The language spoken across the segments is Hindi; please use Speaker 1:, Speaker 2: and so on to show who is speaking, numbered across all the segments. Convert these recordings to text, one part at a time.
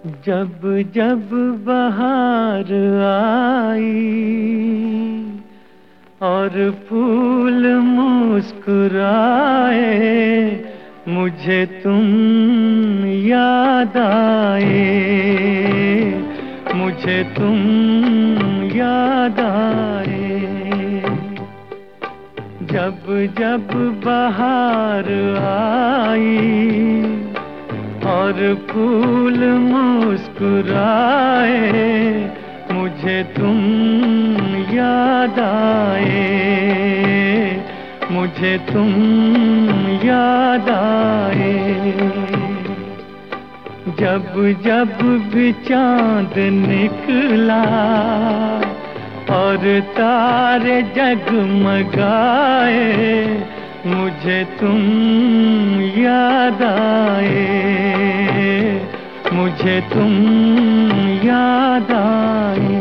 Speaker 1: जब जब बहार आई और फूल मुस्कुराए, मुझे तुम याद आए, मुझे तुम याद आए। जब जब बहार आई और फूल मुस्कुराए, मुझे तुम याद आए, मुझे तुम याद आए। जब जब भी चांद निकला और तारे जगमगाए, मुझे तुम याद आए, मुझे तुम याद आए।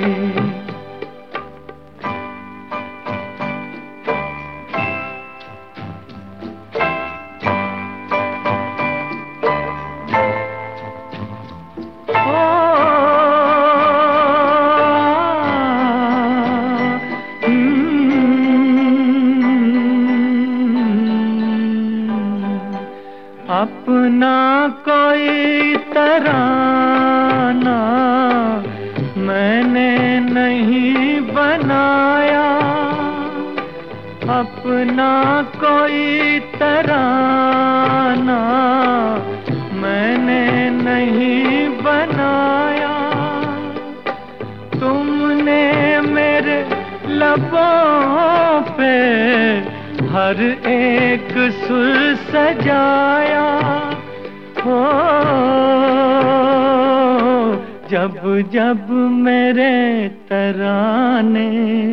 Speaker 1: अपना कोई तराना मैंने नहीं बनाया, अपना कोई तराना मैंने नहीं बनाया। तुमने मेरे लबों पे हर एक सुर सजाया हो। जब जब मेरे तराने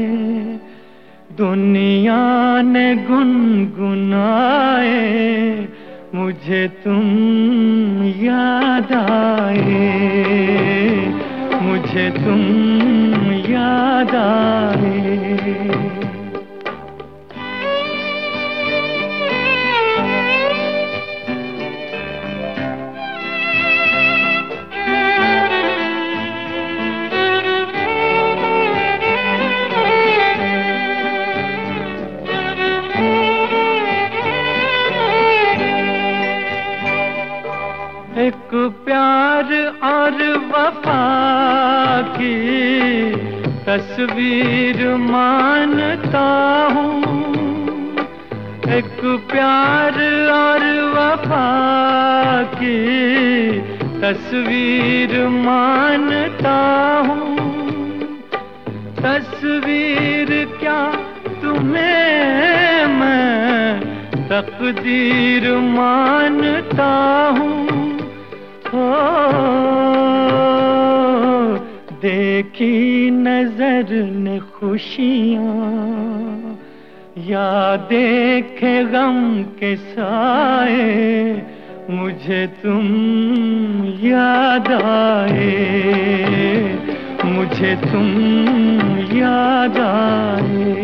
Speaker 1: दुनिया ने गुनगुनाए, मुझे तुम याद आए, मुझे तुम याद आए। एक प्यार और वफा की तस्वीर मानता हूँ, एक प्यार और वफा की तस्वीर मानता हूँ। तस्वीर क्या तुम्हें मैं तकदीर मानता हूँ। हो देखी नजर ने खुशियाँ या देखे गम के साए, मुझे तुम याद आए, मुझे तुम याद आए।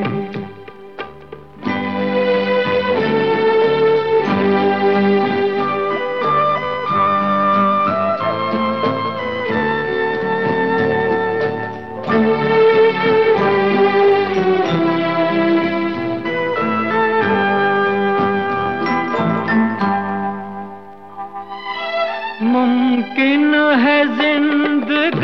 Speaker 1: मुमकिन है जिंदगानी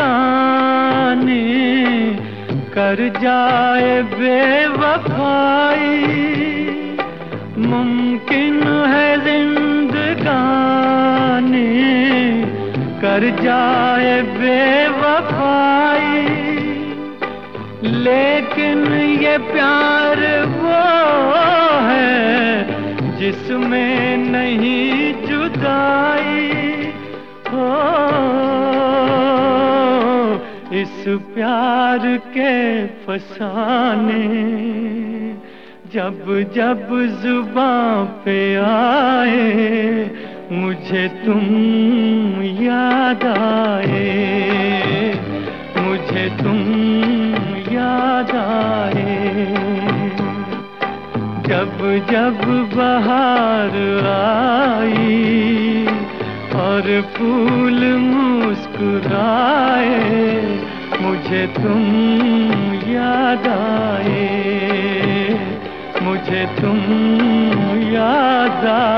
Speaker 1: कर जाए बेवफाई, मुमकिन है जिंदगानी कर जाए बेवफाई। लेकिन ये प्यार वो है जिसमें नहीं जुदाई हो। इस प्यार के फसाने जब जब जुबां पे आए, मुझे तुम याद आए, मुझे तुम याद आए। जब जब बहार आई और फूल मुस्कुराए, मुझे तुम याद आए, मुझे तुम याद आए।